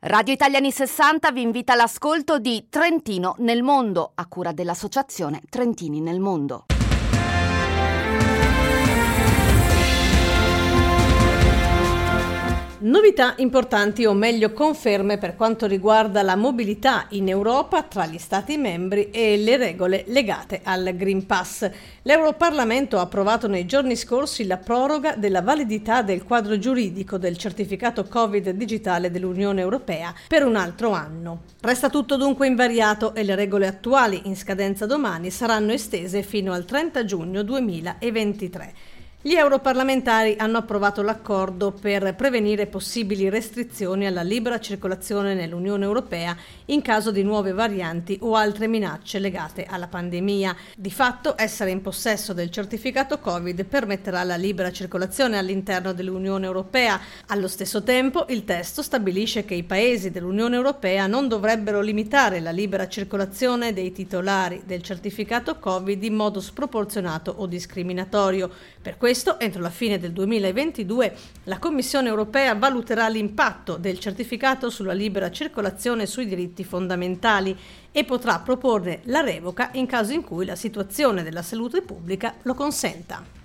Radio Italiani 60 vi invita all'ascolto di Trentino nel mondo, a cura dell'associazione Trentini nel mondo. Novità importanti, o meglio conferme, per quanto riguarda la mobilità in Europa tra gli Stati membri e le regole legate al Green Pass. L'Europarlamento ha approvato nei giorni scorsi la proroga della validità del quadro giuridico del certificato Covid digitale dell'Unione Europea per un altro anno. Resta tutto dunque invariato e le regole attuali, in scadenza domani, saranno estese fino al 30 giugno 2023. Gli europarlamentari hanno approvato l'accordo per prevenire possibili restrizioni alla libera circolazione nell'Unione Europea in caso di nuove varianti o altre minacce legate alla pandemia. Di fatto, essere in possesso del certificato Covid permetterà la libera circolazione all'interno dell'Unione Europea. Allo stesso tempo, il testo stabilisce che i paesi dell'Unione Europea non dovrebbero limitare la libera circolazione dei titolari del certificato Covid in modo sproporzionato o discriminatorio. Per questo, entro la fine del 2022, la Commissione europea valuterà l'impatto del certificato sulla libera circolazione e sui diritti fondamentali e potrà proporne la revoca in caso in cui la situazione della salute pubblica lo consenta.